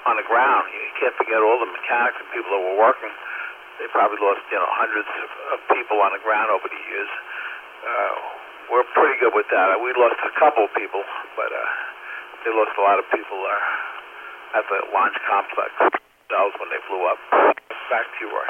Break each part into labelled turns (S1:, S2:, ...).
S1: on the ground. You can't forget all the mechanics and people that were working. They probably lost, hundreds of people on the ground over the years. We're pretty good with that. We lost a couple of people, but they lost a lot of people at the launch complex themselves when they flew up. Back to you, Roy.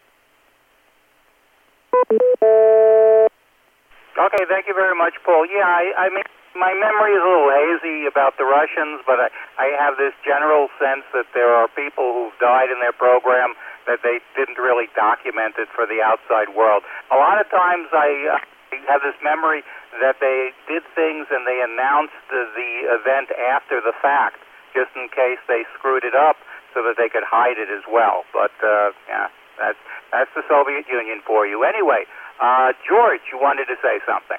S2: Okay, thank you very much, Paul. Yeah, I mean, my memory is a little hazy about the Russians, but I have this general sense that there are people who've died in their program that they didn't really document it for the outside world. A lot of times I have this memory that they did things and they announced the event after the fact, just in case they screwed it up so that they could hide it as well. But, yeah, that's the Soviet Union for you. Anyway, George, you wanted to say something.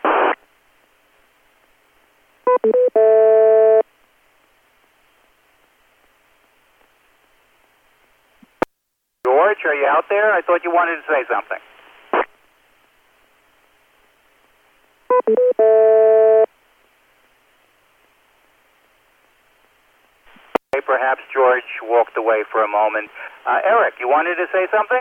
S2: George, are you out there? I thought you wanted to say something. Okay, perhaps George walked away for a moment. Eric, you wanted to say something?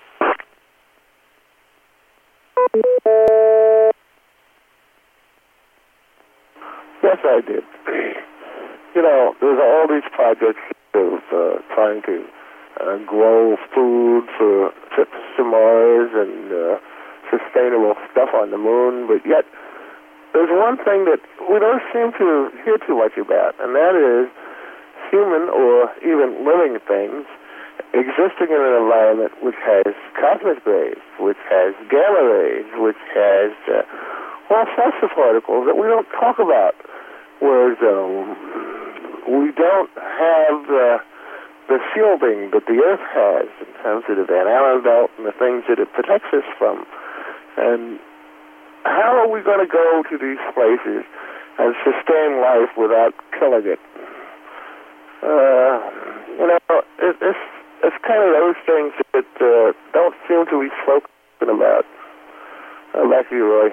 S3: Yes, I did. There's all these projects of trying to grow food for trips to Mars and sustainable stuff on the moon, but yet there's one thing that we don't seem to hear too much about, and that is human or even living things existing in an environment which has cosmic rays, which has gamma rays, which has all sorts of particles that we don't talk about, whereas we don't have the shielding that the Earth has in terms of the Van Allen belt and the things that it protects us from. And how are we going to go to these places and sustain life without killing it? It's kind of those things that don't seem to be spoken about. Back to you, Roy.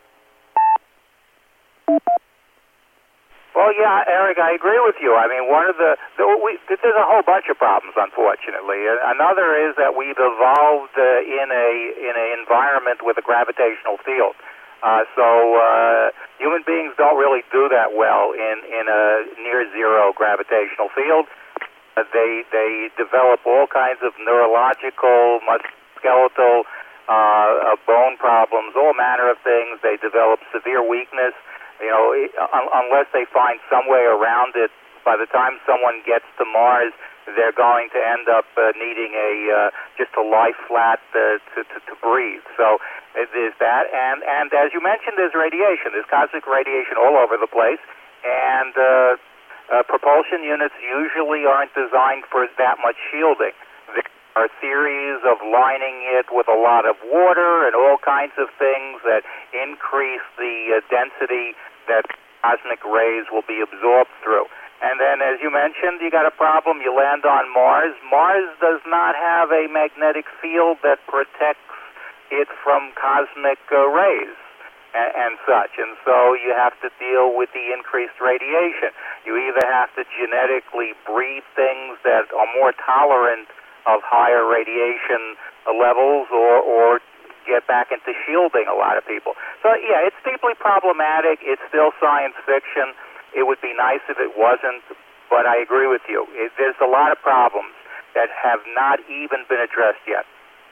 S2: Well, yeah, Eric, I agree with you. I mean, there's a whole bunch of problems, unfortunately. Another is that we've evolved in an environment with a gravitational field. So human beings don't really do that well in a near-zero gravitational field. They develop all kinds of neurological, musculoskeletal, bone problems, all manner of things. They develop severe weakness. Unless they find some way around it, by the time someone gets to Mars, they're going to end up needing just to lie flat to breathe. So there's that, and as you mentioned, there's radiation. There's cosmic radiation all over the place, and propulsion units usually aren't designed for that much shielding. There are theories of lining it with a lot of water and all kinds of things that increase the density that cosmic rays will be absorbed through. And then, as you mentioned, you got a problem. You land on Mars. Mars does not have a magnetic field that protects it from cosmic rays and such. And so you have to deal with the increased radiation. You either have to genetically breed things that are more tolerant of higher radiation levels or get back into shielding a lot of people. So, yeah, it's deeply problematic. It's still science fiction. It would be nice if it wasn't, but I agree with you. There's a lot of problems that have not even been addressed yet.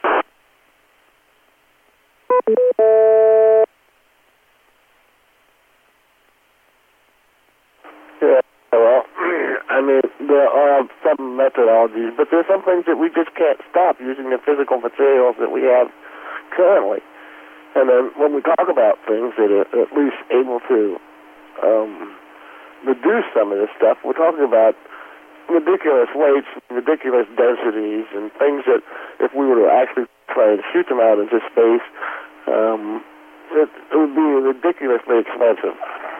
S3: Yeah, well, I mean, there are some methodologies, but there's some things that we just can't stop using the physical materials that we have currently. And then when we talk about things that are at least able to reduce some of this stuff, we're talking about ridiculous weights, ridiculous densities, and things that if we were to actually try and shoot them out into space, it would be ridiculously expensive.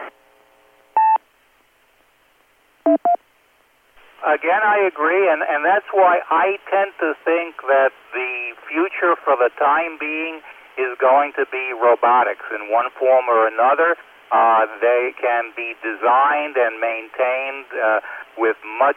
S2: Again, I agree, and that's why I tend to think that the future for the time being is going to be robotics in one form or another. They can be designed and maintained with much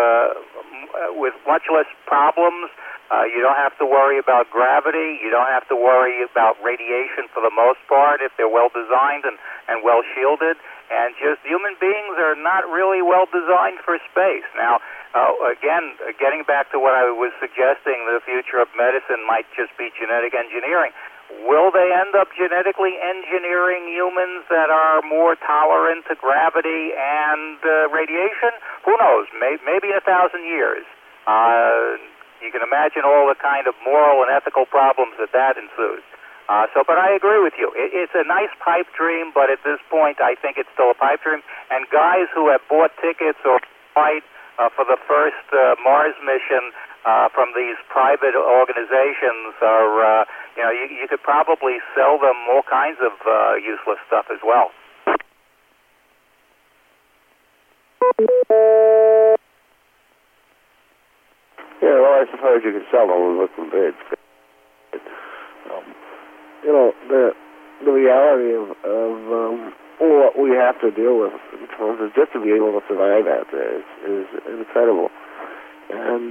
S2: less problems. You don't have to worry about gravity. You don't have to worry about radiation for the most part if they're well designed and well shielded. And just human beings are not really well designed for space. Now, again, getting back to what I was suggesting, the future of medicine might just be genetic engineering. Will they end up genetically engineering humans that are more tolerant to gravity and radiation? Who knows? Maybe in 1,000 years. You can imagine all the kind of moral and ethical problems that ensues. But I agree with you. It's a nice pipe dream, but at this point, I think it's still a pipe dream. And guys who have bought tickets or flight for the first Mars mission from these private organizations are, you could probably sell them all kinds of useless stuff as well.
S3: Yeah, well, I suppose you could sell them with some bids. The reality of what we have to deal with in terms of just to be able to survive out there is incredible. And,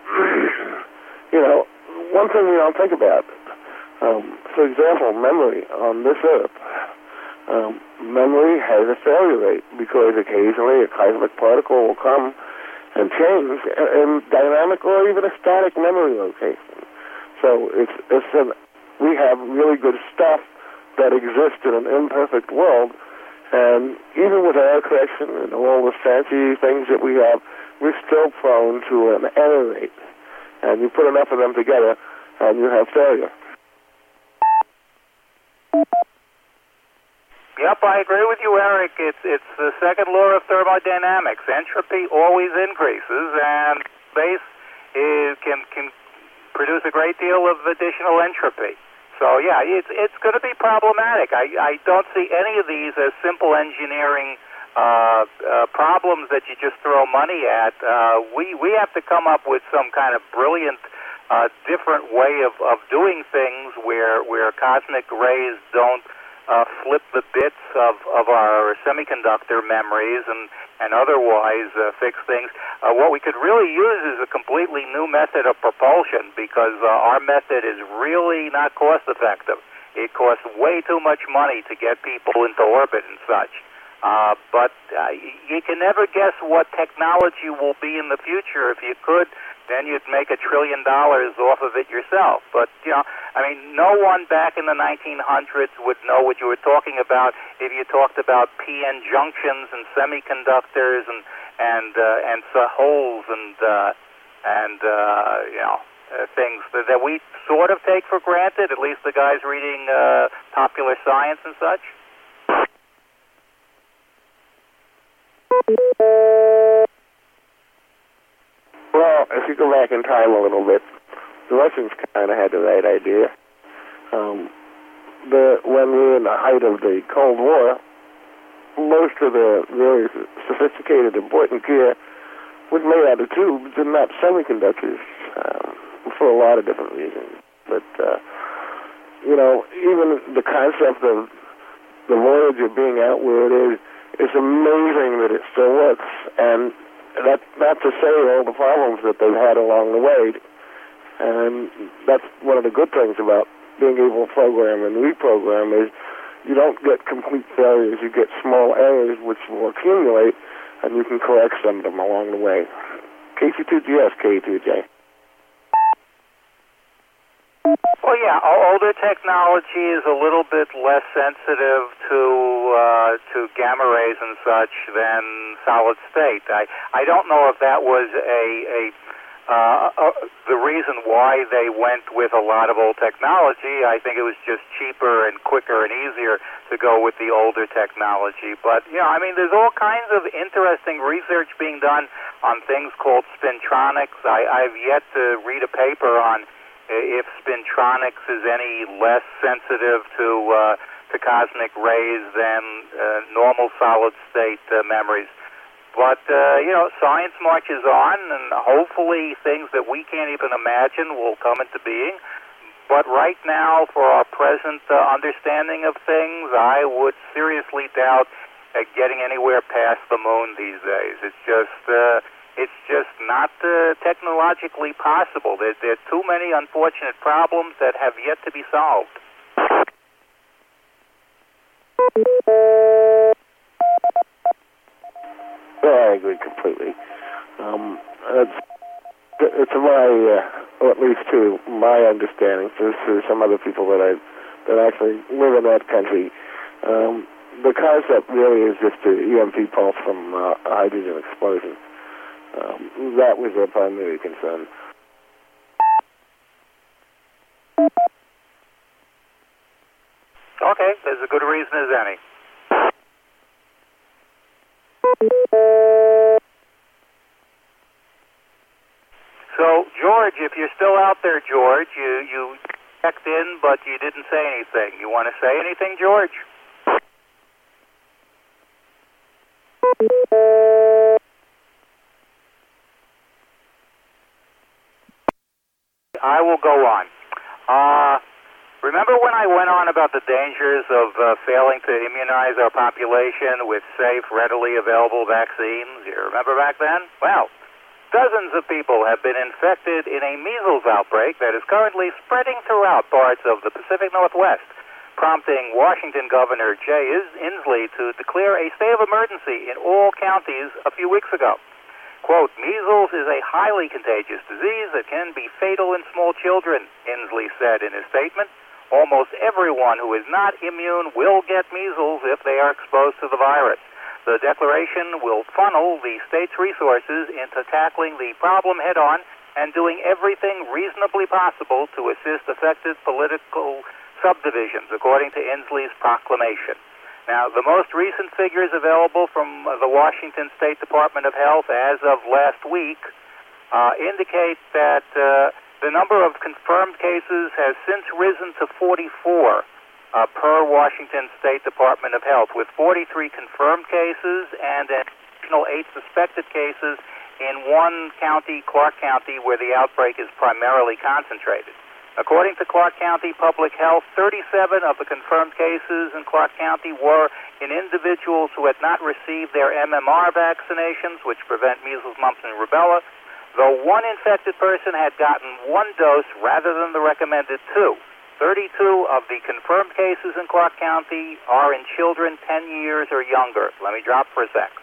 S3: one thing we don't think about, for example, memory on this Earth. Memory has a failure rate because occasionally a cosmic particle will come and change in dynamic or even a static memory location. So we have really good stuff that exists in an imperfect world, and even with error correction and all the fancy things that we have, we're still prone to an error rate. And you put enough of them together, and you have failure.
S2: Yep, I agree with you, Eric. It's the second law of thermodynamics. Entropy always increases, and space can produce a great deal of additional entropy. So, yeah, it's going to be problematic. I don't see any of these as simple engineering problems that you just throw money at. We have to come up with some kind of brilliant, different way of doing things where cosmic rays don't flip the bits of our semiconductor memories and otherwise fix things. What we could really use is a completely new method of propulsion, because our method is really not cost effective. It costs way too much money to get people into orbit and such. But you can never guess what technology will be in the future. If you could, then you'd make $1 trillion off of it yourself. But, no one back in the 1900s would know what you were talking about if you talked about p-n junctions and semiconductors and holes and things that we sort of take for granted, at least the guys reading popular science and such.
S3: Well, if you go back in time a little bit, the Russians kind of had the right idea. When we were in the height of the Cold War, most of the very sophisticated, important gear was made out of tubes and not semiconductors, for a lot of different reasons. But, even the concept of the Voyager being out where it is, it's amazing that it still works. And that's not to say all the problems that they've had along the way. And that's one of the good things about being able to program and reprogram is you don't get complete failures. You get small errors which will accumulate, and you can correct some of them along the way. KC2GS, K2J.
S2: Well, yeah, older technology is a little bit less sensitive to gamma rays and such than solid state. I don't know if that was the reason why they went with a lot of old technology. I think it was just cheaper and quicker and easier to go with the older technology. But, there's all kinds of interesting research being done on things called spintronics. I've yet to read a paper on if spintronics is any less sensitive to cosmic rays than normal solid-state memories. But, science marches on, and hopefully things that we can't even imagine will come into being. But right now, for our present understanding of things, I would seriously doubt getting anywhere past the moon these days. It's just not technologically possible. There are too many unfortunate problems that have yet to be solved.
S3: Yeah, I agree completely. It's my, or at least to my understanding, to some other people that actually live in that country, the concept really is just an EMP pulse from a hydrogen explosion. That was their primary concern.
S2: Okay, there's a good reason as any. So, George, if you're still out there, George, you checked in, but you didn't say anything. You want to say anything, George? I will go on. Remember when I went on about the dangers of failing to immunize our population with safe, readily available vaccines? You remember back then? Well, dozens of people have been infected in a measles outbreak that is currently spreading throughout parts of the Pacific Northwest, prompting Washington Governor Jay Inslee to declare a state of emergency in all counties a few weeks ago. Quote, measles is a highly contagious disease that can be fatal in small children, Inslee said in his statement. Almost everyone who is not immune will get measles if they are exposed to the virus. The declaration will funnel the state's resources into tackling the problem head-on and doing everything reasonably possible to assist affected political subdivisions, according to Inslee's proclamation. Now, the most recent figures available from the Washington State Department of Health as of last week indicate that the number of confirmed cases has since risen to 44 per Washington State Department of Health, with 43 confirmed cases and an additional 8 suspected cases in one county, Clark County, where the outbreak is primarily concentrated. According to Clark County Public Health, 37 of the confirmed cases in Clark County were in individuals who had not received their MMR vaccinations, which prevent measles, mumps, and rubella, though one infected person had gotten 1 dose rather than the recommended 2. 32 of the confirmed cases in Clark County are in children 10 years or younger. Let me drop for a sec.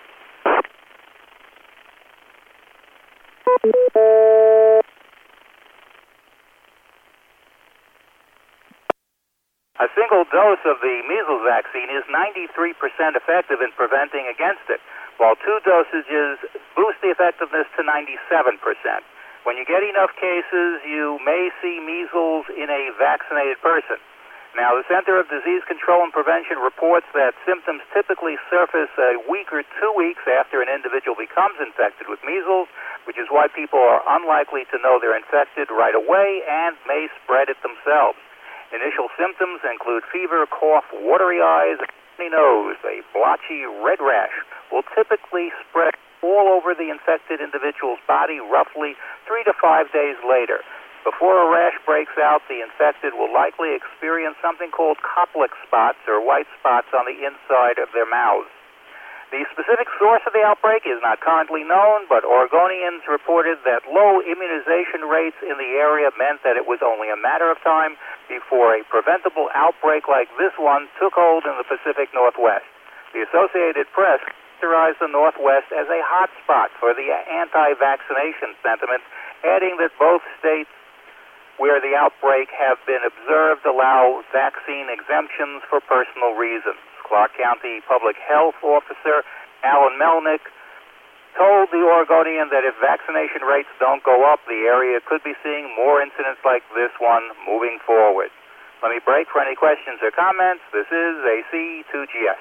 S2: A single dose of the measles vaccine is 93% effective in preventing against it, while 2 dosages boost the effectiveness to 97%. When you get enough cases, you may see measles in a vaccinated person. Now, the Center of Disease Control and Prevention reports that symptoms typically surface a week or 2 weeks after an individual becomes infected with measles, which is why people are unlikely to know they're infected right away and may spread it themselves. Initial symptoms include fever, cough, watery eyes, runny nose. A blotchy red rash will typically spread all over the infected individual's body roughly 3 to 5 days later. Before a rash breaks out, the infected will likely experience something called Koplik spots, or white spots on the inside of their mouths. The specific source of the outbreak is not currently known, but Oregonians reported that low immunization rates in the area meant that it was only a matter of time before a preventable outbreak like this one took hold in the Pacific Northwest. The Associated Press characterized the Northwest as a hot spot for the anti-vaccination sentiment, adding that both states where the outbreak have been observed allow vaccine exemptions for personal reasons. Clark County Public Health Officer Alan Melnick told the Oregonian that if vaccination rates don't go up, the area could be seeing more incidents like this one moving forward. Let me break for any questions or comments. This is AC2GS.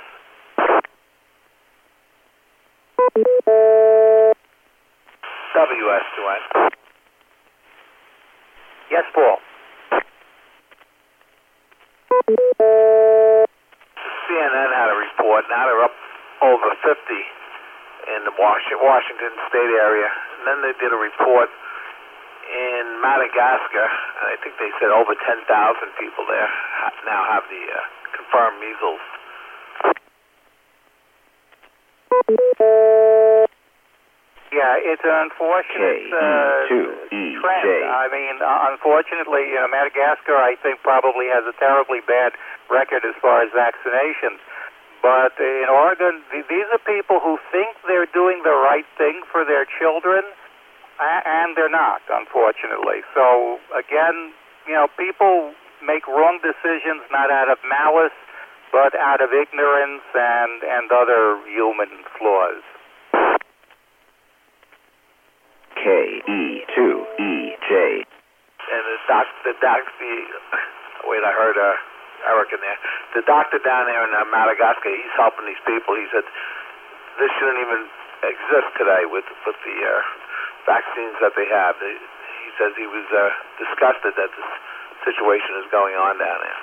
S1: WS2N.
S2: Yes, Paul.
S1: CNN had a report. Now they're up over 50 in the Washington State area. And then they did a report in Madagascar, and I think they said over 10,000 people there now have the confirmed measles.
S2: Yeah, it's an unfortunate trend. I mean, unfortunately, Madagascar, I think, probably has a terribly bad record as far as vaccinations. But in Oregon, these are people who think they're doing the right thing for their children, and they're not, unfortunately. So, again, people make wrong decisions not out of malice, but out of ignorance and other human flaws.
S4: KE2EJ.
S1: And wait, I heard Eric in there. The doctor down there in Madagascar, he's helping these people. He said this shouldn't even exist today with the vaccines that they have. He says he was disgusted that this situation is going on down there.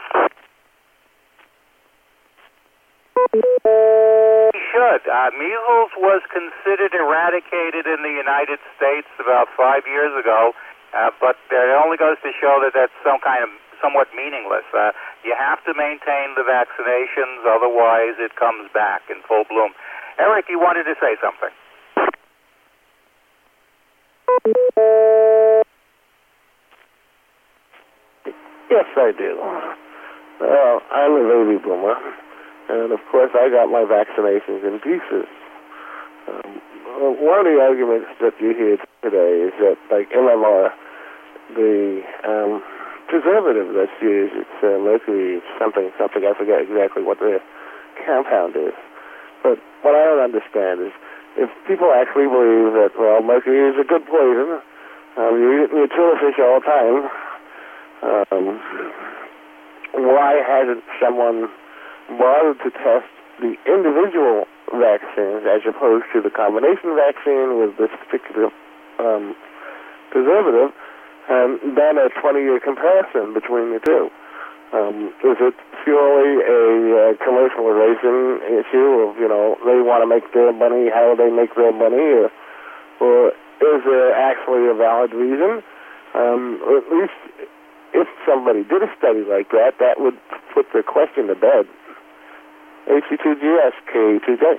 S2: Should. Measles was considered eradicated in the United States about 5 years ago, but it only goes to show that that's somewhat meaningless. You have to maintain the vaccinations, otherwise it comes back in full bloom. Eric, you wanted to say something.
S3: Yes, I do. Well, I'm a baby boomer, and of course I got my vaccinations in pieces. One of the arguments that you hear today is that, like MMR, the preservative that's used, it's mercury something, I forget exactly what the compound is. But what I don't understand is if people actually believe that, well, mercury is a good poison, you eat tuna fish all the time, why hasn't someone bothered to test the individual vaccines as opposed to the combination vaccine with this particular preservative, and done a 20-year comparison between the two? Is it purely a commercialization issue of, they want to make their money, how they make their money, or is there actually a valid reason? Or at least if somebody did a study like that, that would put the question to bed. AC2GS, K2J.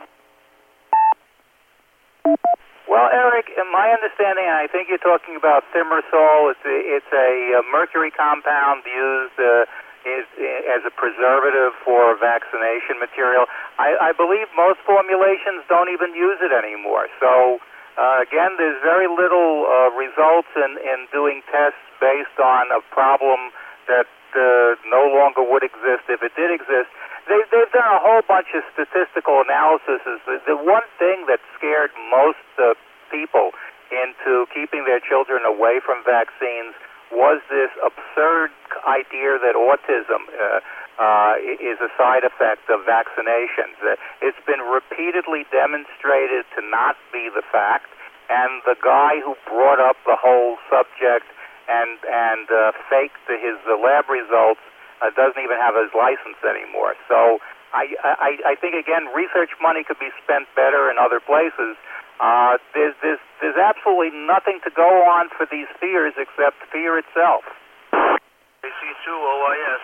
S2: Well, Eric, in my understanding, I think you're talking about thimerosal. It's a mercury compound used as a preservative for vaccination material. I believe most formulations don't even use it anymore. So, again, there's very little results in doing tests based on a problem that no longer would exist if it did exist. They've done a whole bunch of statistical analyses. The one thing that scared most people into keeping their children away from vaccines was this absurd idea that autism is a side effect of vaccinations. It's been repeatedly demonstrated to not be the fact, and the guy who brought up the whole subject and faked his lab results doesn't even have his license anymore. So I think, again, research money could be spent better in other places. There's absolutely nothing to go on for these fears except fear itself.
S1: AC2OIS.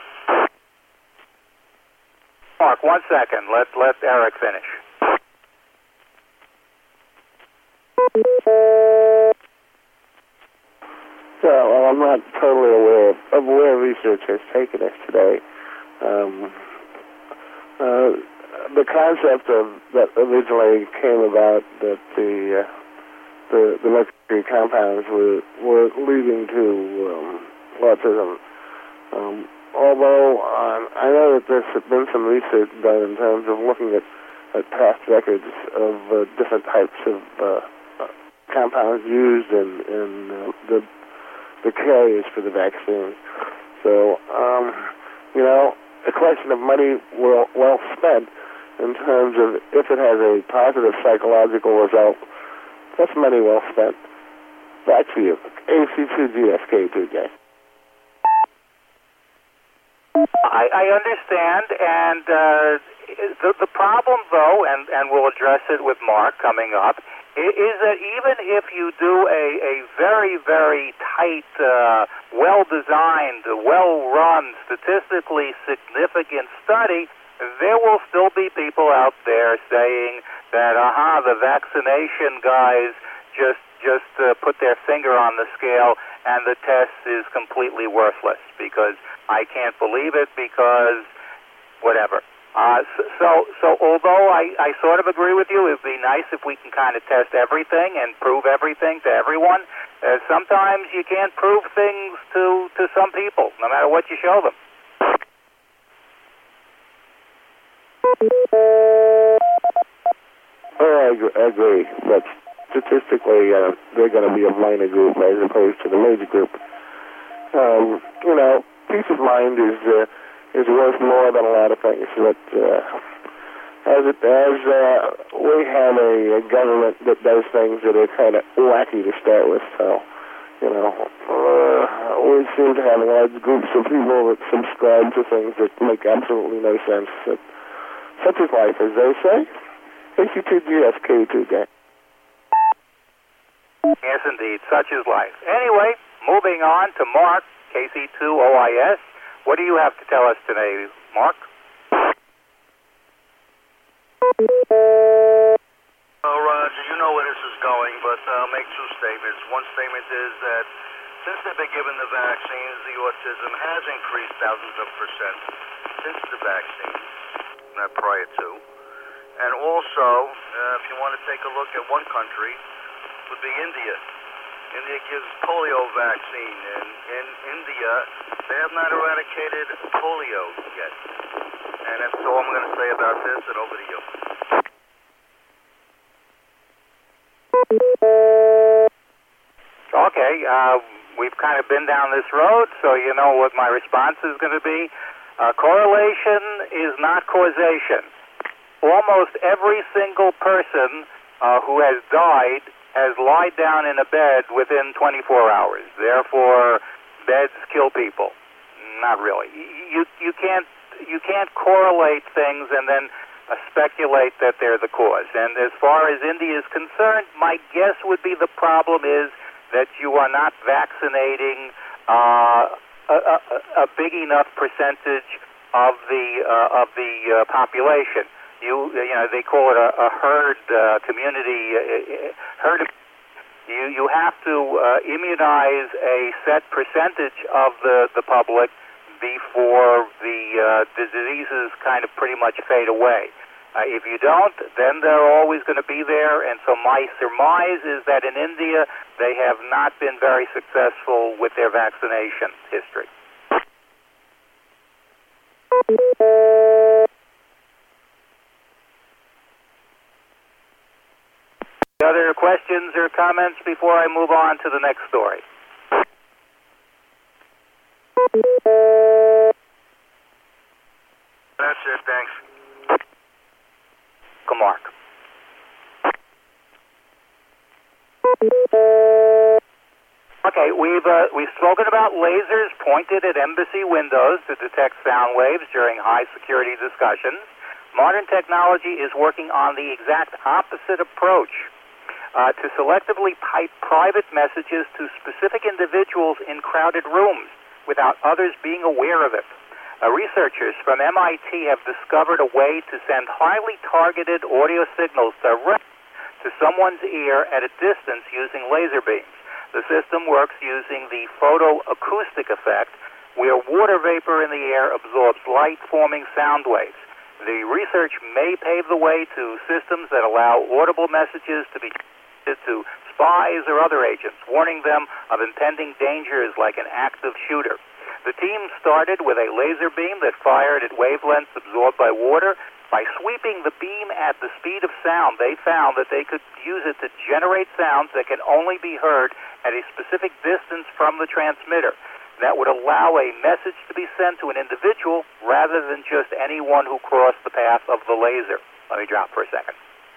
S2: Mark, 1 second. Let Eric finish.
S3: So, I'm not totally aware of where research has taken us today. The concept that originally came about that the mercury compounds were leading to autism. Although I know that there's been some research done in terms of looking at past records of different types of compounds used in the carriers for the vaccine. So, a question of money well spent in terms of if it has a positive psychological result. That's money well spent. Back to you. AC2GSK2J.
S2: I understand, and the problem, though, and we'll address it with Mark coming up, is that even if you do a very, very tight, well-designed, well-run, statistically significant study, there will still be people out there saying that, the vaccination guys just put their finger on the scale and the test is completely worthless because I can't believe it because whatever. So although I sort of agree with you, it would be nice if we can kind of test everything and prove everything to everyone. Sometimes you can't prove things to some people, no matter what you show them.
S3: Oh, I agree. But statistically, they're going to be a minor group as opposed to the major group. Peace of mind is worth more than a lot of things. But as we have a government that does things that are kind of wacky to start with, so we seem to have large groups of people that subscribe to things that make absolutely no sense. Such is life, as they say. AC2GSK2 gang.
S2: Yes, indeed. Such is life. Anyway, moving on to Mark, KC2OIS. What do you have to tell us today, Mark?
S4: Well, Roger, you know where this is going, but I'll make two statements. One statement is that since they've been given the vaccines, the autism has increased thousands of percent since the vaccines, not prior to. And also, if you want to take a look at one country, would be India. India gives polio vaccine, and in India, they have not eradicated polio yet. And that's all I'm going to say about this, and over to you.
S2: Okay, we've kind of been down this road, so you know what my response is going to be. Correlation is not causation. Almost every single person who has died has lied down in a bed within 24 hours. Therefore, beds kill people. Not really. You can't correlate things and then speculate that they're the cause. And as far as India is concerned, my guess would be the problem is that you are not vaccinating a big enough percentage of the population. They call it a herd community. You have to immunize a set percentage of the public before the diseases kind of pretty much fade away. If you don't, then they're always going to be there. And so my surmise is that in India, they have not been very successful with their vaccination history. Other questions or comments before I move on to the next story?
S4: That's it, thanks.
S2: Mark. Okay, we've spoken about lasers pointed at embassy windows to detect sound waves during high security discussions. Modern technology is working on the exact opposite approach. To selectively pipe private messages to specific individuals in crowded rooms without others being aware of it. Researchers from MIT have discovered a way to send highly targeted audio signals direct to someone's ear at a distance using laser beams. The system works using the photoacoustic effect, where water vapor in the air absorbs light, forming sound waves. The research may pave the way to systems that allow audible messages to be to spies or other agents, warning them of impending dangers like an active shooter. The team started with a laser beam that fired at wavelengths absorbed by water. By sweeping the beam at the speed of sound, they found that they could use it to generate sounds that can only be heard at a specific distance from the transmitter. That would allow a message to be sent to an individual rather than just anyone who crossed the path of the laser. Let me drop for a second.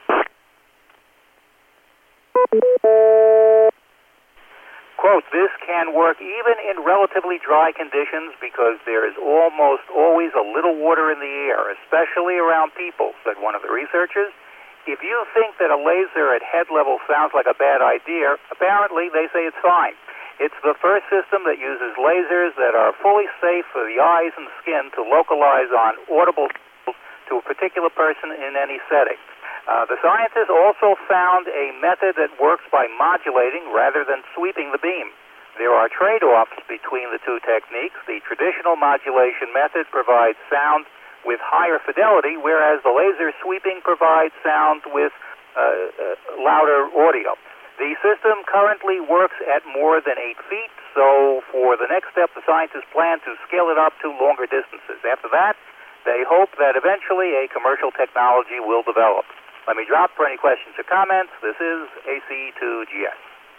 S2: Quote, this can work even in relatively dry conditions because there is almost always a little water in the air, especially around people, said one of the researchers. If you think that a laser at head level sounds like a bad idea, apparently they say it's fine. It's the first system that uses lasers that are fully safe for the eyes and skin to localize on audible signals to a particular person in any setting. The scientists also found a method that works by modulating rather than sweeping the beam. There are trade-offs between the two techniques. The traditional modulation method provides sound with higher fidelity, whereas the laser sweeping provides sound with louder audio. The system currently works at more than 8 feet, so for the next step, the scientists plan to scale it up to longer distances. After that, they hope that eventually a commercial technology will develop. Let me drop for any questions or comments. This is AC2GS.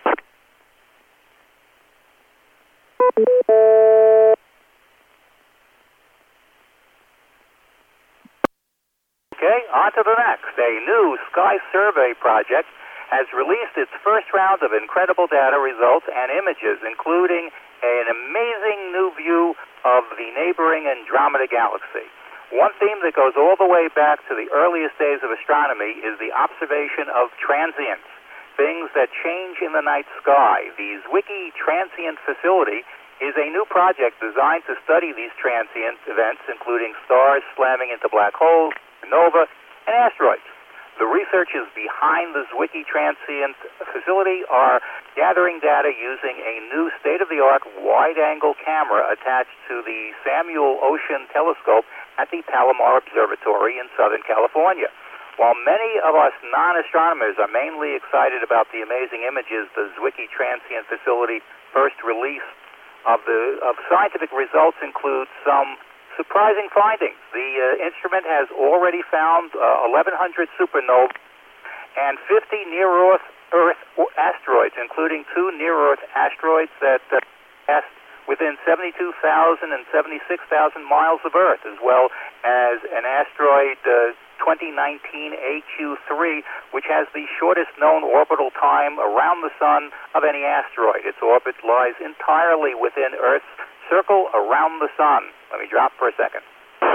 S2: Okay, on to the next. A new Sky Survey project has released its first round of incredible data results and images, including an amazing new view of the neighboring Andromeda Galaxy. One theme that goes all the way back to the earliest days of astronomy is the observation of transients, things that change in the night sky. The Zwicky Transient Facility is a new project designed to study these transient events, including stars slamming into black holes, supernova, and asteroids. The researchers behind the Zwicky Transient Facility are gathering data using a new state-of-the-art wide-angle camera attached to the Samuel Ocean Telescope at the Palomar Observatory in Southern California. While many of us non-astronomers are mainly excited about the amazing images the Zwicky Transient Facility first released, of scientific results include some surprising findings. The instrument has already found 1,100 supernovae and 50 near-Earth asteroids, including 2 near-Earth asteroids that pass within 72,000 and 76,000 miles of Earth, as well as an asteroid 2019 AQ3, which has the shortest known orbital time around the Sun of any asteroid. Its orbit lies entirely within Earth's circle around the Sun. Let me drop for a second.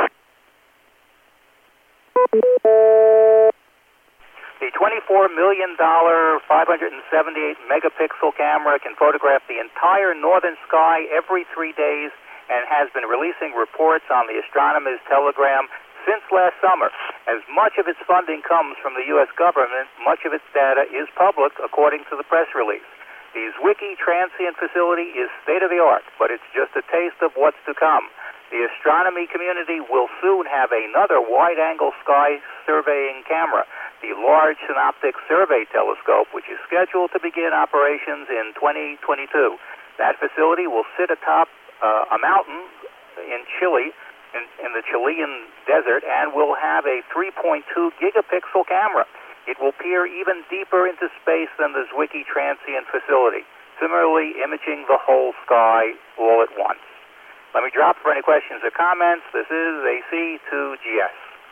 S2: The $24 million, 578 megapixel camera can photograph the entire northern sky every 3 days and has been releasing reports on the Astronomer's Telegram since last summer. As much of its funding comes from the U.S. government, much of its data is public, according to the press release. The Zwicky Transient Facility is state-of-the-art, but it's just a taste of what's to come. The astronomy community will soon have another wide-angle sky surveying camera, the Large Synoptic Survey Telescope, which is scheduled to begin operations in 2022. That facility will sit atop a mountain in Chile, in the Chilean desert, and will have a 3.2 gigapixel camera. It will peer even deeper into space than the Zwicky Transient Facility, similarly imaging the whole sky all at once. Let me drop for any questions or comments. This is AC2GS.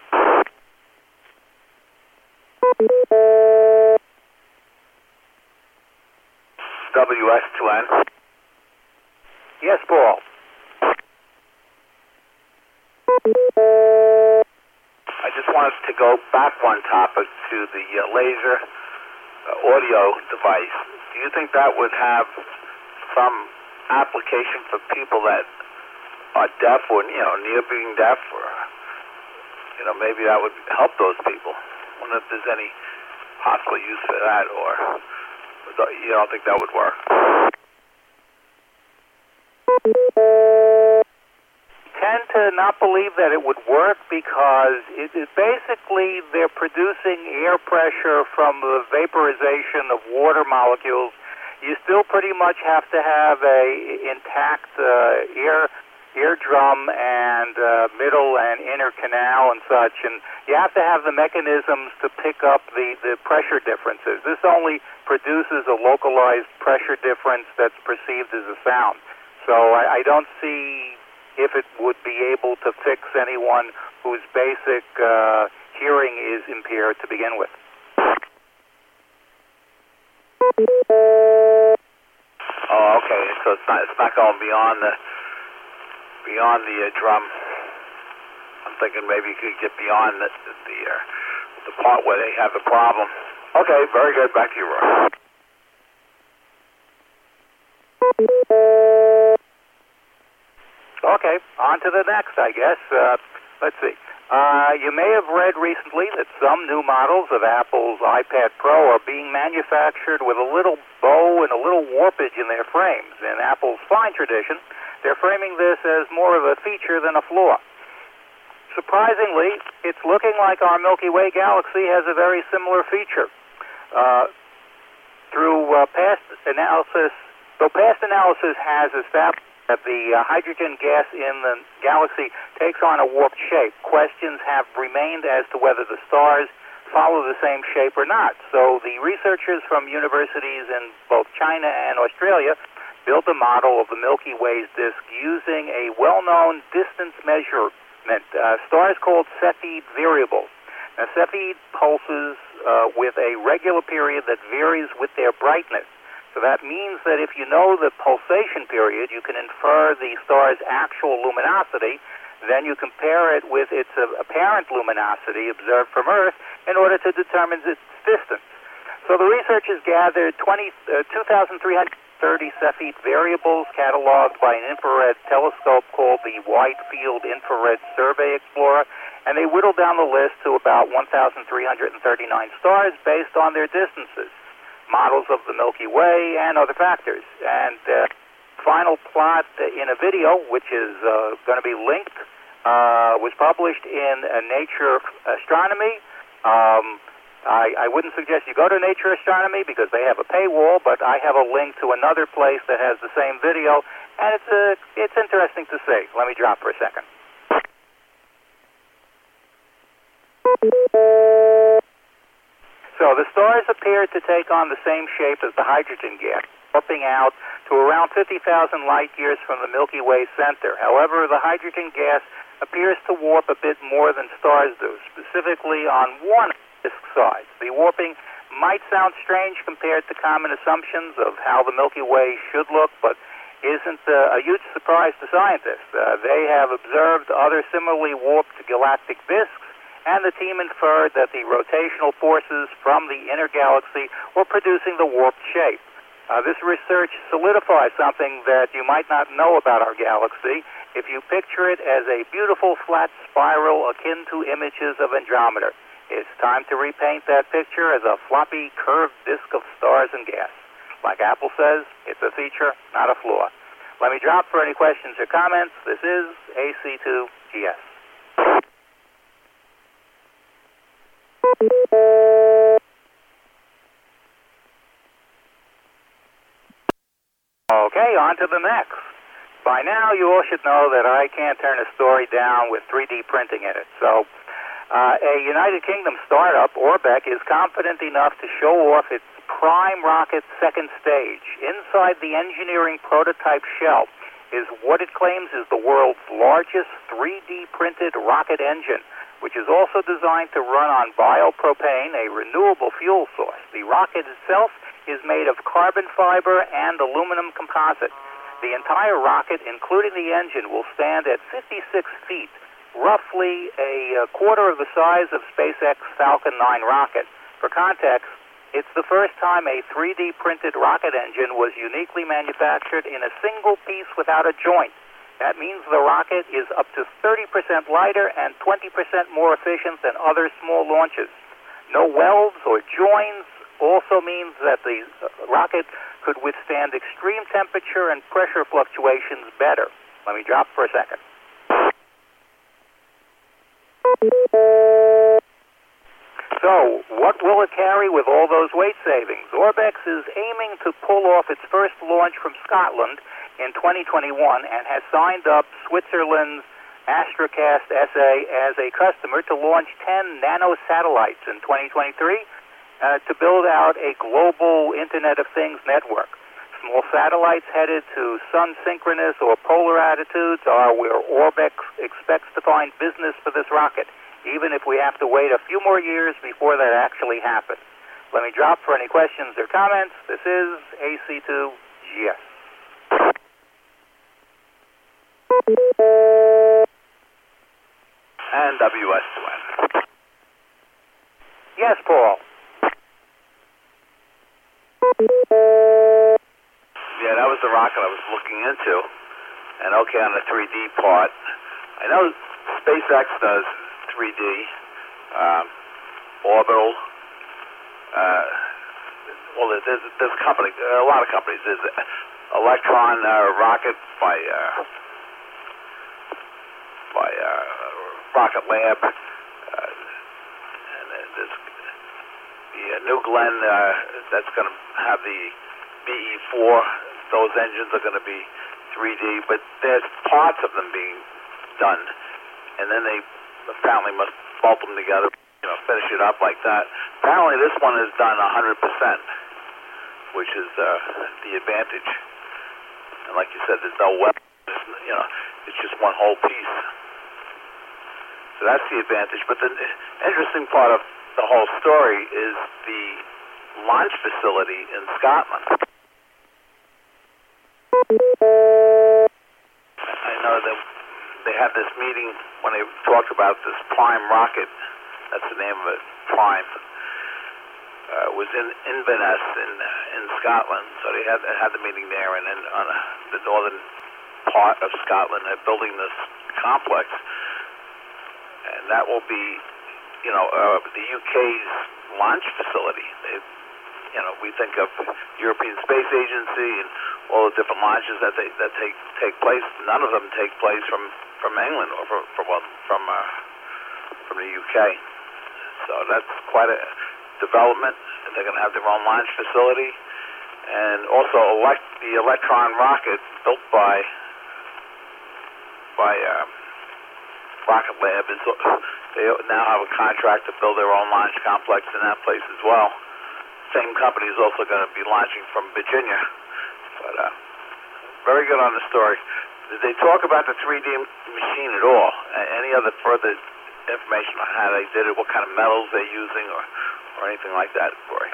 S1: WS2N.
S2: Yes, Paul.
S1: I just wanted to go back one topic to the laser audio device. Do you think that would have some application for people that are deaf or, near being deaf, or, maybe that would help those people? I wonder if there's any possible use for that, or you don't think that would work?
S2: Tend to not believe that it would work because it is basically they're producing air pressure from the vaporization of water molecules. You still pretty much have to have a intact eardrum and middle and inner canal and such, and you have to have the mechanisms to pick up the pressure differences. This only produces a localized pressure difference that's perceived as a sound. So I don't see if it would be able to fix anyone whose basic hearing is impaired to begin with.
S1: Oh, okay. So it's not going beyond the drum. I'm thinking maybe you could get beyond the part where they have the problem. Okay, very good. Back to you, Roy.
S2: Okay, on to the next, I guess. Let's see. You may have read recently that some new models of Apple's iPad Pro are being manufactured with a little bow and a little warpage in their frames. In Apple's fine tradition, they're framing this as more of a feature than a flaw. Surprisingly, it's looking like our Milky Way galaxy has a very similar feature. Through past analysis has established that the hydrogen gas in the galaxy takes on a warped shape. Questions have remained as to whether the stars follow the same shape or not. So the researchers from universities in both China and Australia built a model of the Milky Way's disk using a well-known distance measurement, stars called Cepheid variables. Now, Cepheid pulses with a regular period that varies with their brightness. So that means that if you know the pulsation period, you can infer the star's actual luminosity. Then you compare it with its apparent luminosity observed from Earth in order to determine its distance. So the researchers gathered 2,330 Cepheid variables cataloged by an infrared telescope called the Wide Field Infrared Survey Explorer, and they whittled down the list to about 1,339 stars based on their distances, models of the Milky Way, and other factors. And final plot in a video, which is going to be linked, was published in Nature Astronomy. I wouldn't suggest you go to Nature Astronomy because they have a paywall, but I have a link to another place that has the same video, and it's interesting to see. Let me drop for a second. So the stars appear to take on the same shape as the hydrogen gas, warping out to around 50,000 light years from the Milky Way center. However, the hydrogen gas appears to warp a bit more than stars do, specifically on one disk size. The warping might sound strange compared to common assumptions of how the Milky Way should look, but isn't a huge surprise to scientists. They have observed other similarly warped galactic disks, and the team inferred that the rotational forces from the inner galaxy were producing the warped shape. This research solidifies something that you might not know about our galaxy if you picture it as a beautiful flat spiral akin to images of Andromeda. It's time to repaint that picture as a floppy, curved disk of stars and gas. Like Apple says, it's a feature, not a flaw. Let me drop for any questions or comments. This is AC2GS. Okay, on to the next. By now, you all should know that I can't turn a story down with 3D printing in it. So, a United Kingdom startup, Orbeck, is confident enough to show off its Prime rocket's second stage. Inside the engineering prototype shell is what it claims is the world's largest 3D printed rocket engine, which is also designed to run on biopropane, a renewable fuel source. The rocket itself is made of carbon fiber and aluminum composite. The entire rocket, including the engine, will stand at 56 feet, roughly a quarter of the size of SpaceX Falcon 9 rocket. For context, it's the first time a 3D printed rocket engine was uniquely manufactured in a single piece without a joint. That means the rocket is up to 30% lighter and 20% more efficient than other small launches. No welds or joins also means that the rocket could withstand extreme temperature and pressure fluctuations better. Let me drop for a second. So, what will it carry with all those weight savings? Orbex is aiming to pull off its first launch from Scotland in 2021 and has signed up Switzerland's Astrocast SA as a customer to launch 10 nanosatellites in 2023 to build out a global Internet of Things network. Small satellites headed to sun-synchronous or polar attitudes are where Orbex expects to find business for this rocket, even if we have to wait a few more years before that actually happens. Let me drop for any questions or comments. This is AC2GS.
S1: And WS2N.
S2: Yes, Paul.
S1: Yeah, that was the rocket I was looking into. and okay on the 3D part. I know SpaceX does 3D, Orbital. Well, there's a company, a lot of companies. There's Electron Rocket by Rocket Lab, and there's the New Glenn that's going to have the BE4. Those engines are going to be 3D, but there's parts of them being done, and then they apparently must bolt them together, finish it up like that. Apparently this one is done 100%, which is the advantage. And like you said, there's no web, it's just one whole piece. So that's the advantage. But the interesting part of the whole story is the launch facility in Scotland. I know that they had this meeting when they talked about this Prime rocket. That's the name of it, Prime. It was in Inverness in Scotland. So they had the meeting there, and then on the northern part of Scotland, they're building this complex. And that will be, the UK's launch facility. We think of European Space Agency and all the different launches that take place. None of them take place from England or from the UK. So that's quite a development. They're going to have their own launch facility, and also the Electron rocket built by Rocket Lab they now have a contract to build their own launch complex in that place as well. Same company is also going to be launching from Virginia. But very good on the story. Did they talk about the 3D machine at all? Any other further information on how they did it, what kind of metals they're using, or anything like that, Corey?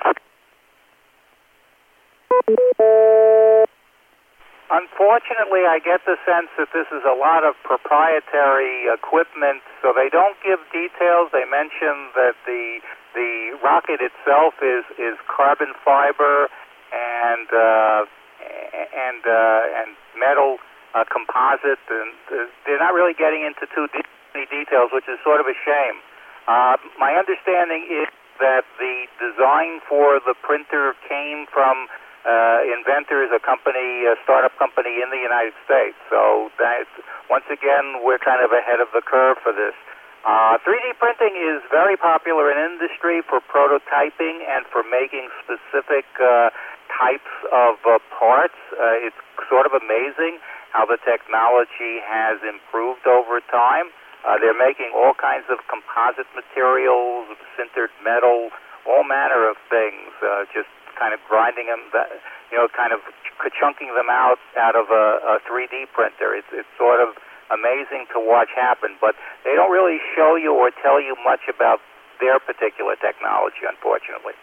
S2: Unfortunately, I get the sense that this is a lot of proprietary equipment, so they don't give details. They mention that the rocket itself is carbon fiber and metal composite, and they're not really getting into too many details, which is sort of a shame. My understanding is that the design for the printer came from Inventors, a startup company in the United States. So that, once again, we're kind of ahead of the curve for this. 3D printing is very popular in industry for prototyping and for making specific types of parts. It's sort of amazing how the technology has improved over time. They're making all kinds of composite materials, sintered metal, all manner of things, just kind of grinding them, kind of chunking them out of a 3D printer. It's sort of amazing to watch happen, but they don't really show you or tell you much about their particular technology, unfortunately.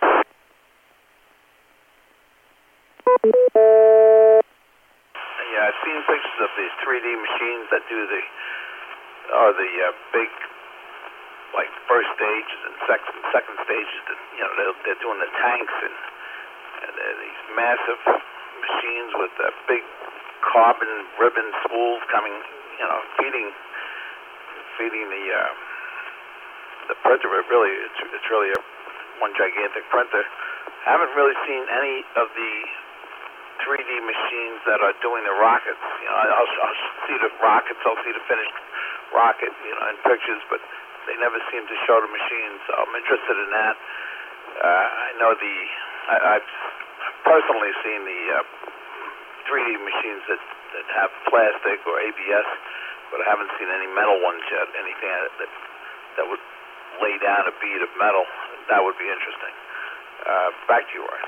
S1: Yeah, I've seen pictures of these 3D machines that do the big, like, first stages and second stages. They're doing the tanks and they're these massive machines with big carbon ribbon spools coming, feeding the printer. It's really one gigantic printer. I haven't really seen any of the 3D machines that are doing the rockets. I'll see the rockets, I'll see the finished rocket, in pictures, but they never seem to show the machines. So I'm interested in that. I know I've personally seen the 3D machines that have plastic or ABS, but I haven't seen any metal ones yet. Anything that would lay down a bead of metal, that would be interesting. Back to you, Roy.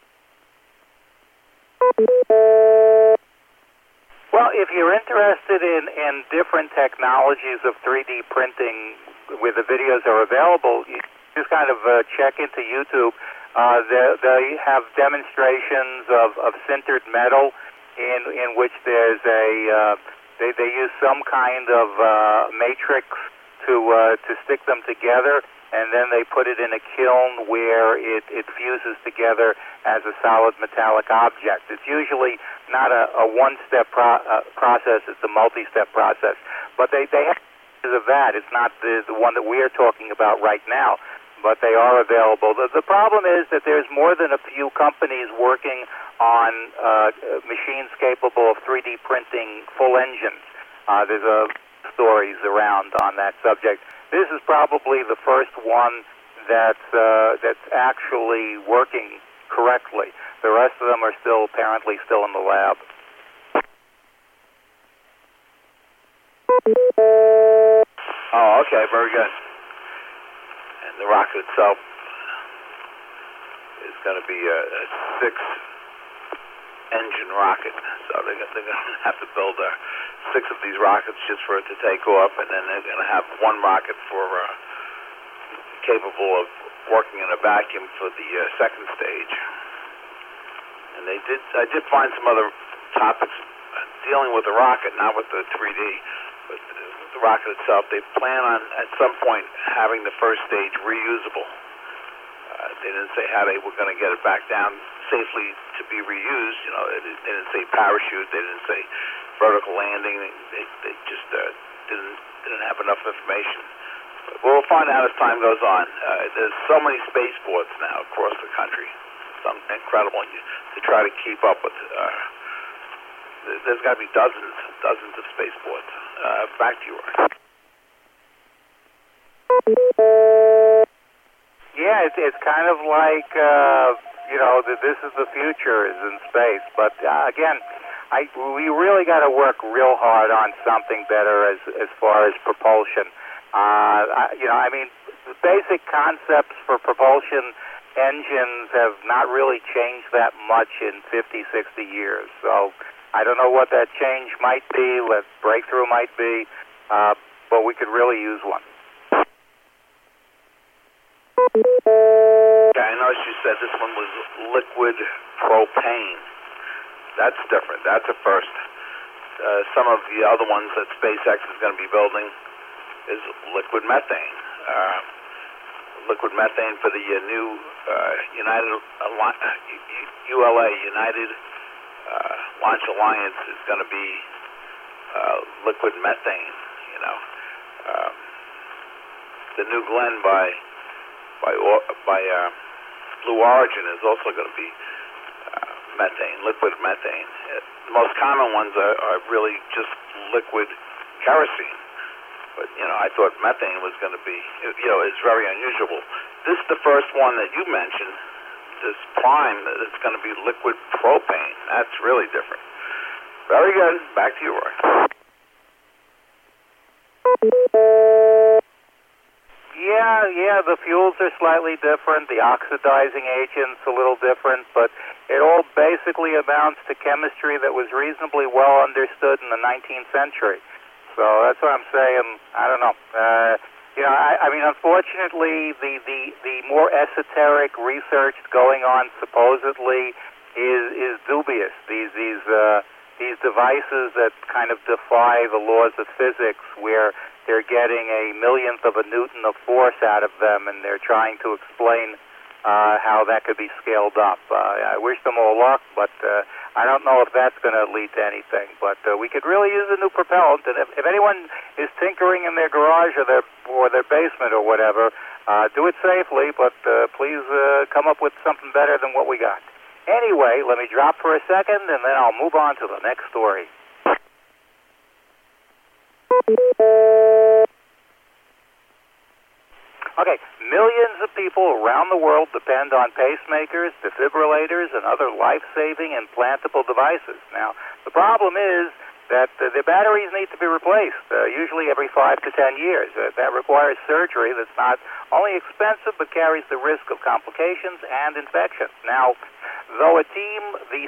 S2: Well, if you're interested in different technologies of 3D printing where the videos are available, you just kind of check into YouTube. They have demonstrations of sintered metal in which there's they use some kind of matrix to stick them together, and then they put it in a kiln where it fuses together as a solid metallic object. It's usually not a one-step process. It's a multi-step process. But they have of that. It's not the one that we are talking about right now, but they are available. The problem is that there's more than a few companies working on machines capable of 3D printing full engines. There's stories around on that subject. This is probably the first one that's actually working correctly. The rest of them are apparently still in the lab.
S1: Oh, okay, very good. And the rocket itself is going to be a 6-engine rocket, so they're going to have to build 6 of these rockets just for it to take off, and then they're going to have one rocket for capable of working in a vacuum for the second stage. And I did find some other topics dealing with the rocket, not with the 3D, but the rocket itself. They plan on at some point having the first stage reusable. They didn't say how they were going to get it back down safely to be reused. You know, they didn't say parachute. They didn't say vertical landing. They just didn't have enough information. But we'll find out as time goes on. There's so many spaceports now across the country. It's incredible to try to keep up with. There's got to be dozens of spaceports. Back to you, Roy.
S2: Yeah, it's kind of like, this is the future is in space. But again, we really got to work real hard on something better as far as propulsion. The basic concepts for propulsion engines have not really changed that much in 50, 60 years. So I don't know what that change might be, what breakthrough might be, but we could really use one.
S1: Yeah, I noticed you said this one was liquid propane. That's different. That's a first. Some of the other ones that SpaceX is going to be building is liquid methane. Liquid methane for the new United Launch Alliance is going to be liquid methane. The New Glenn by Blue Origin is also going to be methane, liquid methane. The most common ones are really just liquid kerosene. But, I thought methane was going to be, it's very unusual. This is the first one that you mentioned, this prime, it's going to be liquid propane. That's really different. Very good. Back to you, Roy.
S2: Yeah, the fuels are slightly different. The oxidizing agent's a little different, but it all basically amounts to chemistry that was reasonably well understood in the 19th century. So that's what I'm saying. I don't know. Unfortunately, the more esoteric research going on supposedly is dubious. These devices that kind of defy the laws of physics, where they're getting a millionth of a newton of force out of them, and they're trying to explain how that could be scaled up. I wish them all luck, but I don't know if that's going to lead to anything. But we could really use a new propellant, and if anyone is tinkering in their garage or their basement or whatever, do it safely, but please come up with something better than what we got. Anyway, let me drop for a second, and then I'll move on to the next story. Okay, millions of people around the world depend on pacemakers, defibrillators, and other life-saving implantable devices. Now, the problem is that the batteries need to be replaced, usually every 5 to 10 years. That requires surgery that's not only expensive, but carries the risk of complications and infections. Now, though a team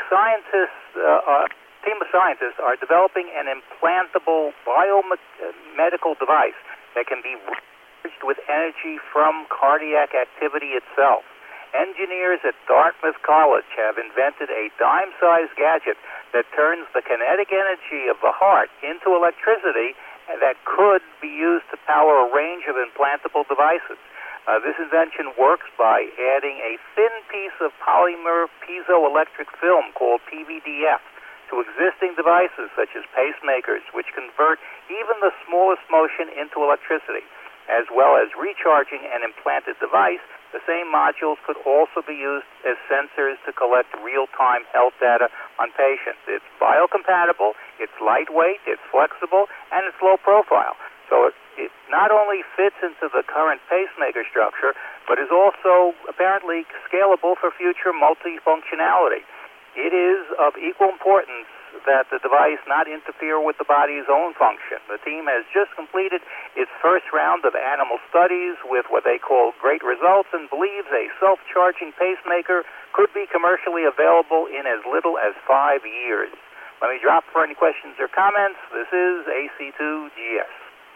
S2: of scientists are developing an implantable biomedical device that can be recharged with energy from cardiac activity itself. Engineers at Dartmouth College have invented a dime-sized gadget that turns the kinetic energy of the heart into electricity that could be used to power a range of implantable devices. This invention works by adding a thin piece of polymer piezoelectric film called PVDF to existing devices such as pacemakers, which convert even the smallest motion into electricity, as well as recharging an implanted device. The same modules could also be used as sensors to collect real-time health data on patients. It's biocompatible, it's lightweight, it's flexible, and it's low profile. So it not only fits into the current pacemaker structure, but is also apparently scalable for future multifunctionality. It is of equal importance that the device not interfere with the body's own function. The team has just completed its first round of animal studies with what they call great results and believes a self-charging pacemaker could be commercially available in as little as 5 years. Let me drop for any questions or comments. This is AC2GS.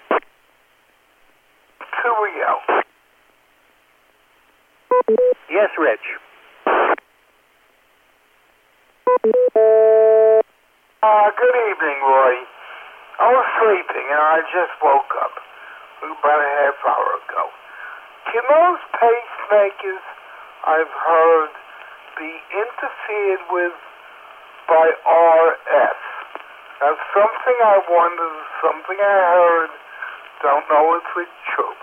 S5: Cheerio.
S2: Yes, Rich.
S5: Good evening, Roy. I was sleeping and I just woke up about a half hour ago. Can those pacemakers I've heard be interfered with by RF? That's something I wondered, something I heard. Don't know if it's true.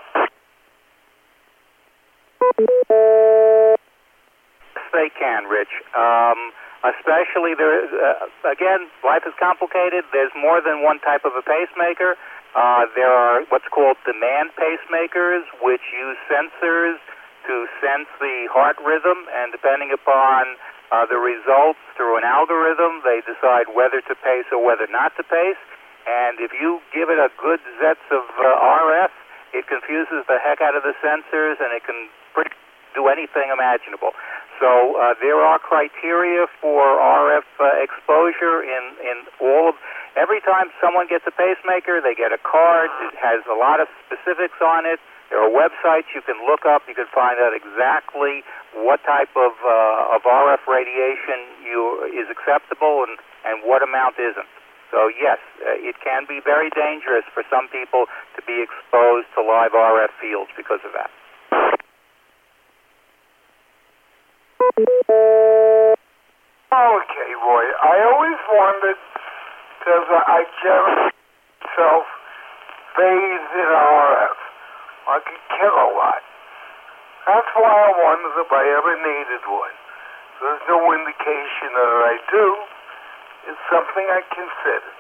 S2: Yes, they can, Rich. Especially there, again, life is complicated. There's more than one type of a pacemaker. There are what's called demand pacemakers, which use sensors to sense the heart rhythm, and depending upon the results through an algorithm, they decide whether to pace or whether not to pace. And if you give it a good zets of RF, it confuses the heck out of the sensors, and it can do anything imaginable. So there are criteria for RF exposure in all of. Every time someone gets a pacemaker, they get a card. It has a lot of specifics on it. There are websites you can look up. You can find out exactly what type of RF radiation is acceptable and what amount isn't. So yes, it can be very dangerous for some people to be exposed to live RF fields because of that.
S5: Okay, Roy. I always wondered, because I generally myself bathed in RF, like a kilowatt. That's why I wondered if I ever needed one. There's no indication that I do. It's something I consider.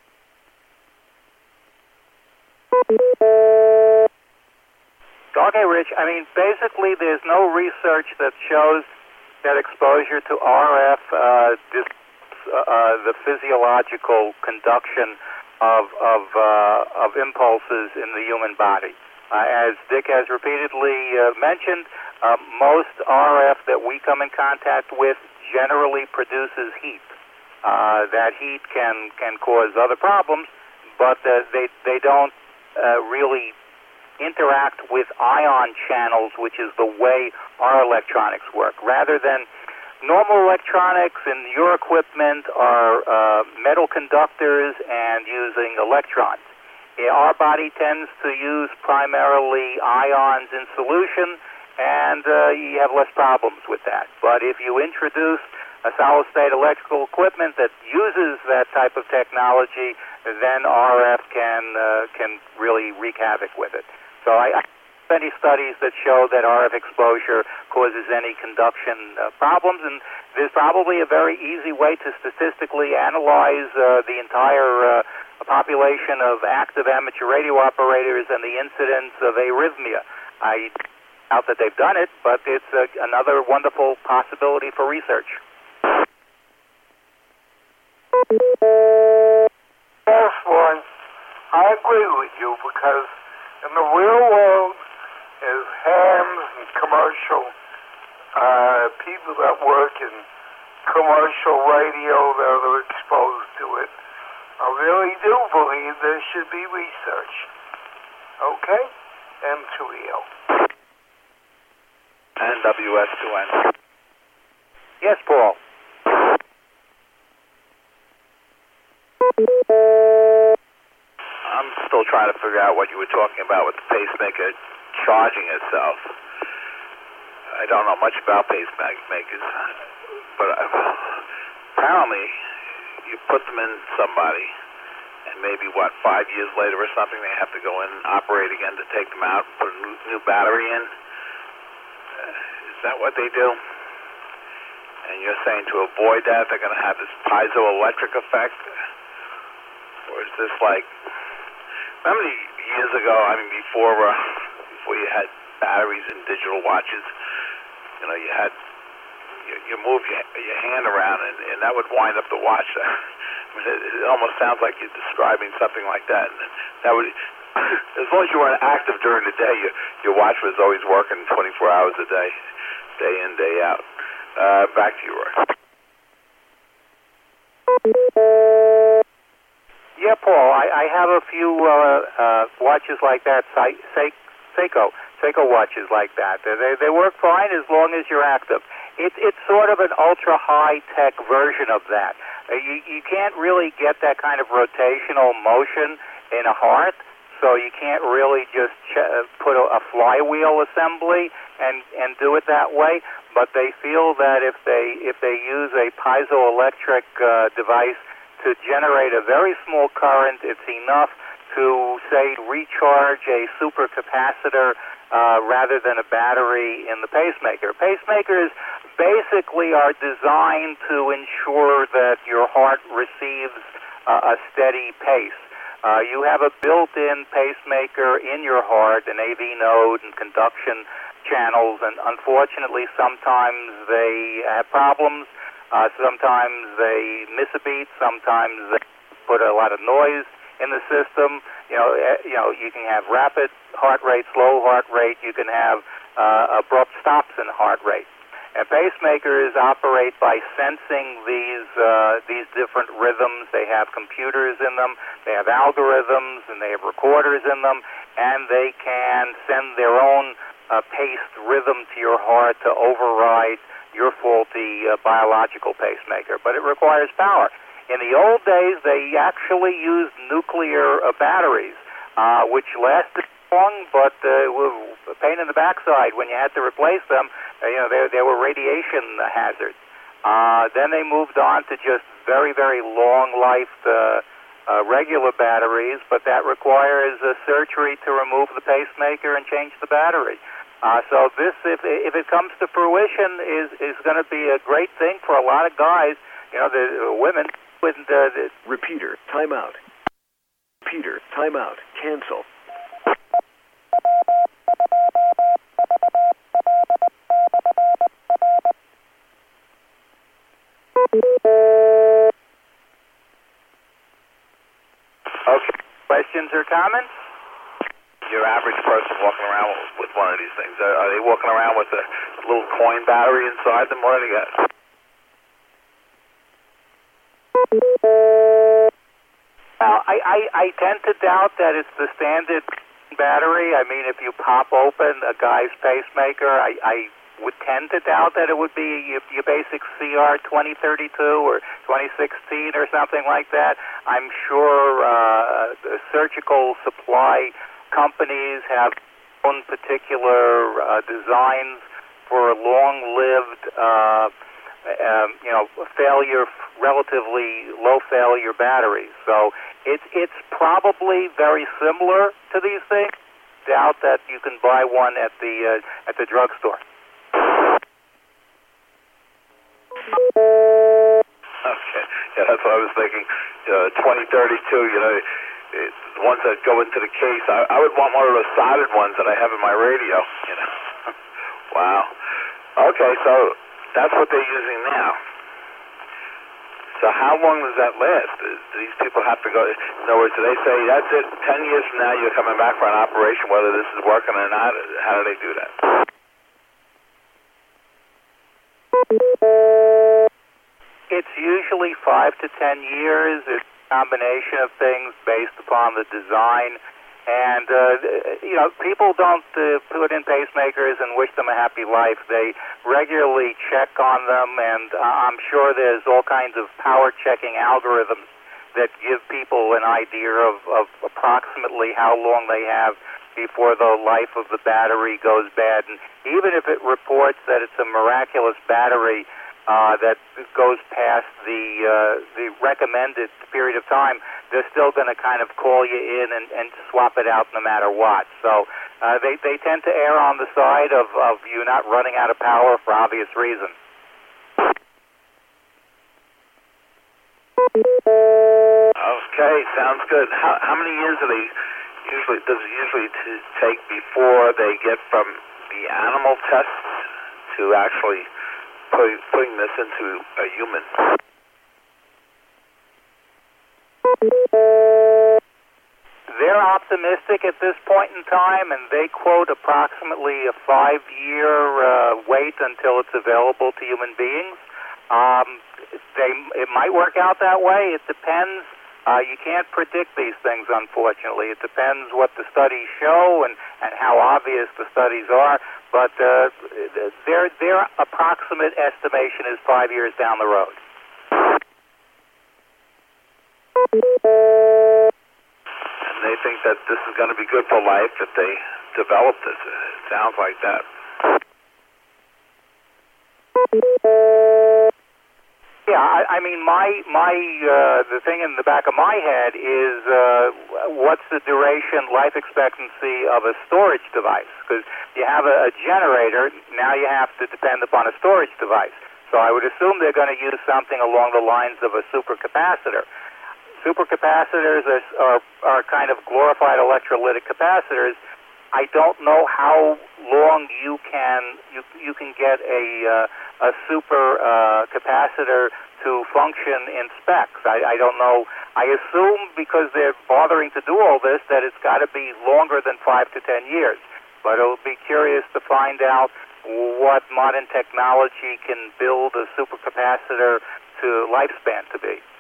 S2: Okay, Rich. I mean, basically, there's no research that shows that exposure to RF the physiological conduction of impulses in the human body. As Dick has repeatedly mentioned, most RF that we come in contact with generally produces heat. That heat can cause other problems, but they don't really interact with ion channels, which is the way our electronics work. Rather than normal electronics in your equipment are metal conductors and using electrons. Our body tends to use primarily ions in solution, and you have less problems with that. But if you introduce a solid-state electrical equipment that uses that type of technology, then RF can really wreak havoc with it. So I have many studies that show that RF exposure causes any conduction problems, and there's probably a very easy way to statistically analyze the entire population of active amateur radio operators and the incidence of arrhythmia. I doubt that they've done it, but it's another wonderful possibility for research.
S5: Yes, Warren, I agree with you, because in the real world, as hams and commercial people that work in commercial radio that are exposed to it, I really do believe there should be research. Okay? M2EO.
S1: And WS2N.
S2: Yes, Paul.
S1: I'm still trying to figure out what you were talking about with the pacemaker charging itself. I don't know much about pacemakers, but apparently you put them in somebody, and maybe, 5 years later or something, they have to go in and operate again to take them out and put a new battery in? Is that what they do? And you're saying to avoid that, they're going to have this piezoelectric effect? Or is this like, remember years ago, before you had batteries in digital watches, you had, you move your hand around and that would wind up the watch. It almost sounds like you're describing something like that. And that would, as long as you weren't active during the day, your watch was always working 24 hours a day, day in, day out. Back to you, Roy.
S2: Yeah, Paul, I have a few watches like that, Seiko watches like that. They work fine as long as you're active. It's sort of an ultra high-tech version of that. You can't really get that kind of rotational motion in a heart, so you can't really just put a flywheel assembly and do it that way. But they feel that if they use a piezoelectric device to generate a very small current, it's enough to, say, recharge a supercapacitor rather than a battery in the pacemaker. Pacemakers basically are designed to ensure that your heart receives a steady pace. You have a built-in pacemaker in your heart, an AV node and conduction channels, and unfortunately sometimes they have problems. Sometimes they miss a beat. Sometimes they put a lot of noise in the system. You can have rapid heart rate, slow heart rate. You can have abrupt stops in heart rate. And pacemakers operate by sensing these different rhythms. They have computers in them. They have algorithms, and they have recorders in them, and they can send their own paced rhythm to your heart to override your faulty biological pacemaker. But it requires power. In the old days, they actually used nuclear batteries, which lasted long, but were a pain in the backside when you had to replace them. They were radiation hazards. Then they moved on to just very, very long-lived regular batteries, but that requires a surgery to remove the pacemaker and change the battery. So this, if it comes to fruition, is going to be a great thing for a lot of guys. The women wouldn't.
S6: Repeater, timeout. Repeater, timeout. Cancel.
S2: Okay. Questions or comments?
S1: Your average person walking around with one of these things, are they walking around with a little coin battery inside them? What do they got?
S2: Well, I tend to doubt that it's the standard battery. I mean, if you pop open a guy's pacemaker, I would tend to doubt that it would be your basic CR 2032 or 2016 or something like that. I'm sure the surgical supply companies have own particular designs for long-lived, relatively low failure batteries. So it's probably very similar to these things. Doubt that you can buy one at the drugstore.
S1: Okay, yeah, that's what I was thinking. 2032, the ones that go into the case. I would want one of those soldered ones that I have in my radio. Wow. Okay, so that's what they're using now. So how long does that last? Do these people have to go? In other words, do they say, that's it, 10 years from now you're coming back for an operation, whether this is working or not? How do they do that?
S2: It's usually 5 to 10 years. It's a combination of things based upon the design. And, people don't put in pacemakers and wish them a happy life. They regularly check on them, and I'm sure there's all kinds of power-checking algorithms that give people an idea of approximately how long they have before the life of the battery goes bad. And even if it reports that it's a miraculous battery, that goes past the recommended period of time, they're still going to kind of call you in and swap it out no matter what. So they tend to err on the side of you not running out of power for obvious reasons.
S1: Okay, sounds good. How many years does it usually take before they get from the animal tests to actually putting this into a human?
S2: They're optimistic at this point in time, and they quote approximately a 5-year wait until it's available to human beings. It might work out that way. It depends. You can't predict these things, unfortunately. It depends what the studies show and how obvious the studies are. But their approximate estimation is 5 years down the road.
S1: And they think that this is going to be good for life if they develop this. It sounds like that.
S2: Yeah, I mean, the thing in the back of my head is what's the duration, life expectancy of a storage device? Because you have a generator, now you have to depend upon a storage device. So I would assume they're going to use something along the lines of a supercapacitor. Supercapacitors are kind of glorified electrolytic capacitors. I don't know how long you can get a super capacitor to function in specs. I don't know. I assume because they're bothering to do all this that it's got to be longer than 5 to 10 years. But it'll be curious to find out what modern technology can build a supercapacitor to lifespan to be.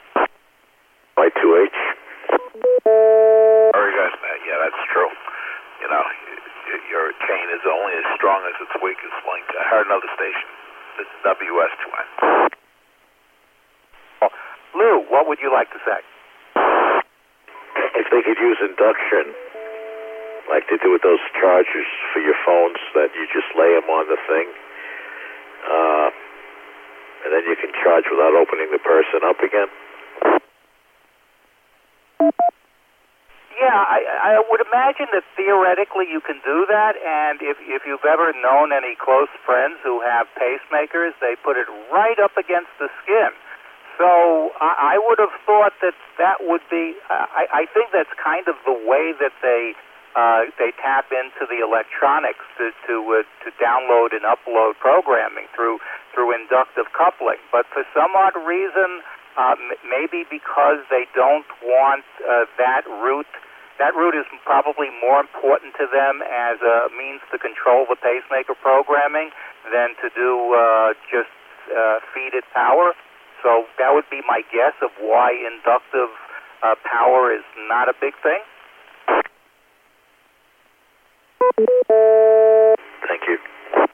S3: Y2H.
S1: Very good. Yeah, that's true. You know, your chain is only as strong as its weakest link. I heard another station. This is WS2N.
S2: Lou, what would you like to say?
S3: If they could use induction, like they do with those chargers for your phones, that you just lay them on the thing, and then you can charge without opening the person up again.
S2: Yeah, I would imagine that theoretically you can do that, and if you've ever known any close friends who have pacemakers, they put it right up against the skin. So I would have thought that would be. I think that's kind of the way that they tap into the electronics to download and upload programming through inductive coupling. But for some odd reason, maybe because they don't want that route. That route is probably more important to them as a means to control the pacemaker programming than to do just feed it power. So that would be my guess of why inductive power is not a big thing.
S3: Thank you.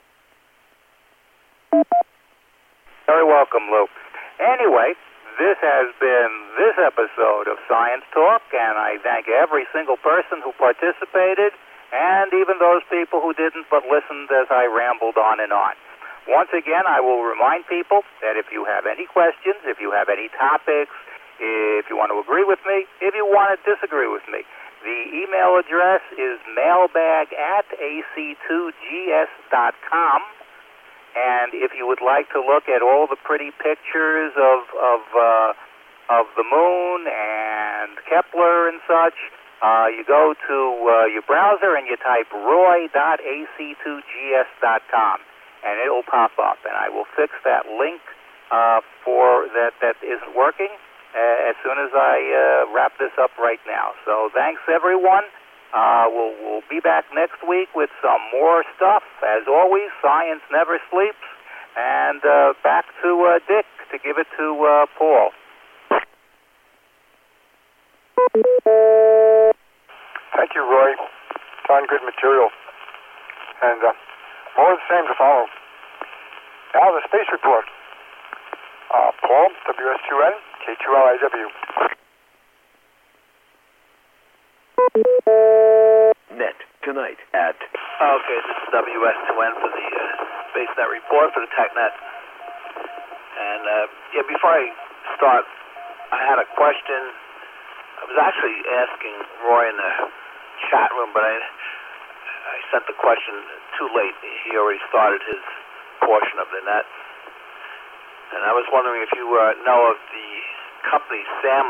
S2: Very welcome, Lou. Anyway, this has been this episode of Science Talk, and I thank every single person who participated, and even those people who didn't but listened as I rambled on and on. Once again, I will remind people that if you have any questions, if you have any topics, if you want to agree with me, if you want to disagree with me, the email address is mailbag@ac2gs.com. And if you would like to look at all the pretty pictures of the moon and Kepler and such, you go to your browser and you type roy.ac2gs.com, and it will pop up. And I will fix that link for that isn't working as soon as I wrap this up right now. So thanks, everyone. We'll be back next week with some more stuff. As always, science never sleeps. And back to Dick to give it to Paul.
S5: Thank you, Roy. Darn good material. And more of the same to follow. Now the space report. Paul, WS2N, K2LIW.
S6: Net tonight at...
S1: Okay, this is WS2N for the SpaceNet report for the TechNet. yeah, before I start, I had a question. I was actually asking Roy in the chat room, but I sent the question too late. He already started his portion of the net. And I was wondering if you know of the company Sam